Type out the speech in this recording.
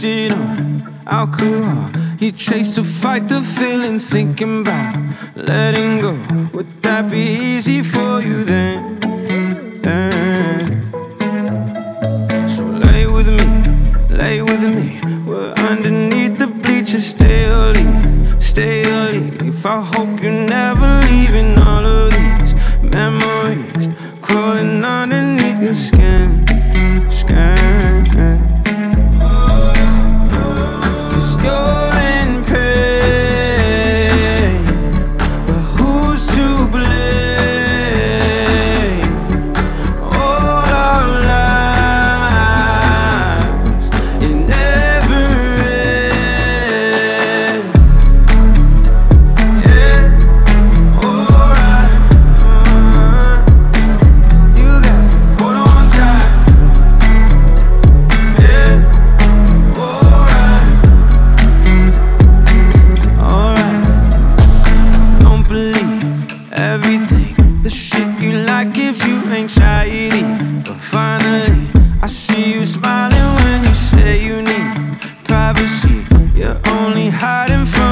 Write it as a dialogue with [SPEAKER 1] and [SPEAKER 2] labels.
[SPEAKER 1] wasted on alcohol. He traced to fight the feeling, thinking about letting go. Would that be easy for you then? So lay with me. We're underneath the bleachers. Stay or leave. I hope you're never leaving. All of these memories crawling underneath your skin. Cause you're in pain, but who's to blame? All our lives, it never ends. Yeah, alright. You gotta hold on tight. Yeah, alright. Don't believe everything. The shit you like gives you anxiety, but finally I see you smiling when you say you need privacy. You're only hiding from